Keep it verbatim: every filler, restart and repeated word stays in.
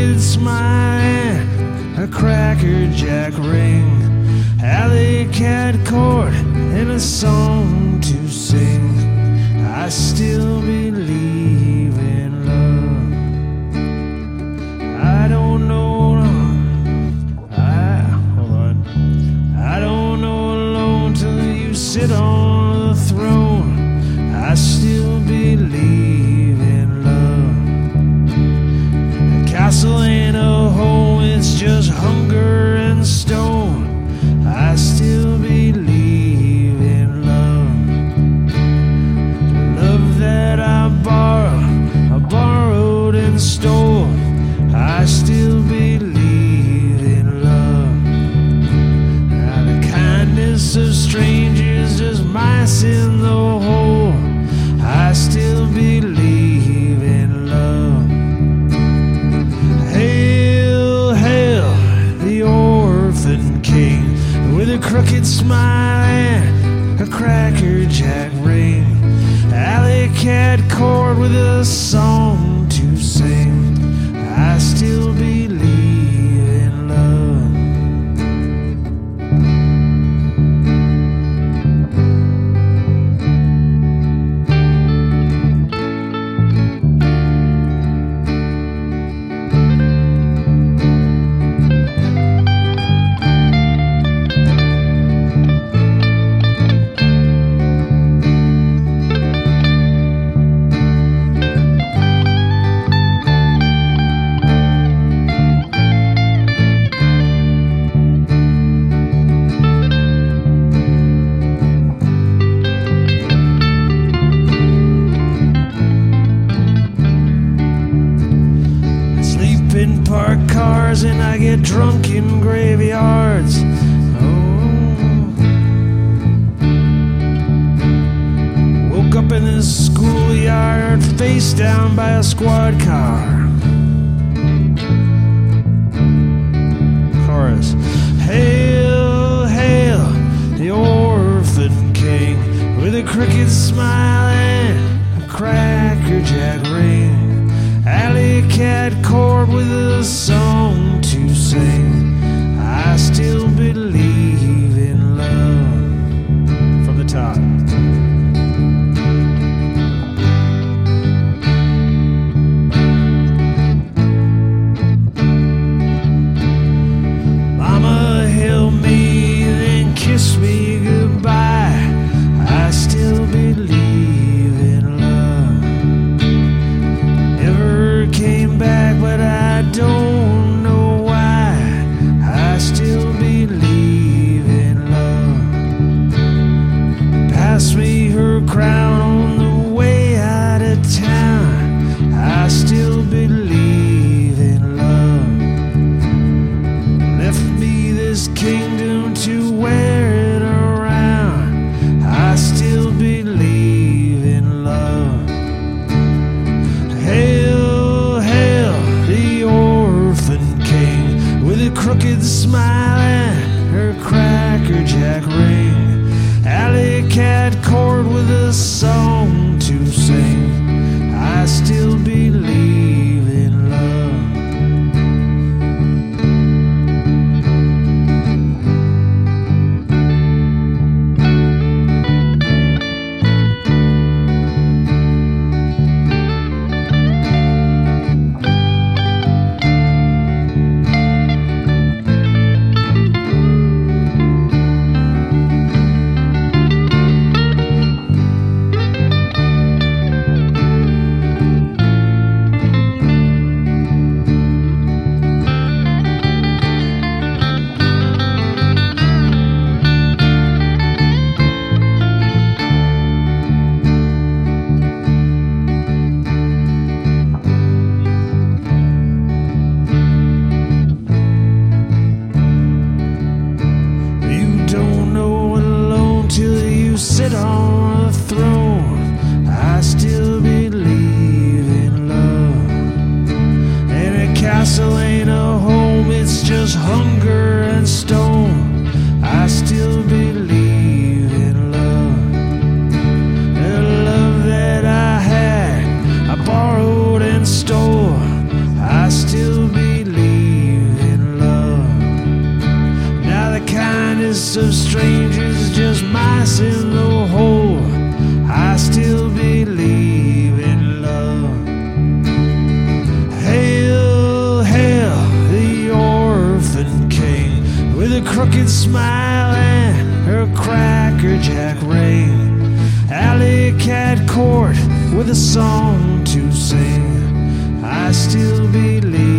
crooked smile, a Cracker Jack ring, alley cat cord, and a song to sing. I still believe in love. I don't know, I, hold on. I don't know alone till you sit on the throne. I still believe in love. The castle ain't a home, it's just hunger and stone. I still believe in love. The love that I borrow, I borrowed and stole. I still believe in love. Now the kindness of strangers is mice in the hole. I still believe in love. Hail, hail, the orphan king, with a crooked smile and a Cracker Jack ring, alley cat cord with a song to sing. I still believe in love. In parked cars and I get drunk in graveyards. Oh, woke up in this schoolyard, face down by a squad car. Chorus. Hail, hail, the orphan king, with a crooked smile and a Cracker Jack ring, alley cat cord with a song to sing. I still believe in love. From the top. Mama held me, then kissed me goodbye. I still believe in love. Never came back, but I don't know why. I still believe in love. Pass me her crown on the way out of town. I still believe in love. Left me this kingdom to wear it around. I still believe in love. Hail, hail, the orphan king, with a crooked smile and her Cracker Jack ring, alley cat cord with a song to sing. I still believe in love. Sit on a throne. I still believe in love. And a castle ain't a home, it's just hunger and stone. I still believe in love. The love that I had, I borrowed and stole. I still believe list of strangers, just mice in the hole. I still believe in love. Hail, hail, the orphan king, with a crooked smile and her Cracker Jack ring. Alley Cat Court with a song to sing. I still believe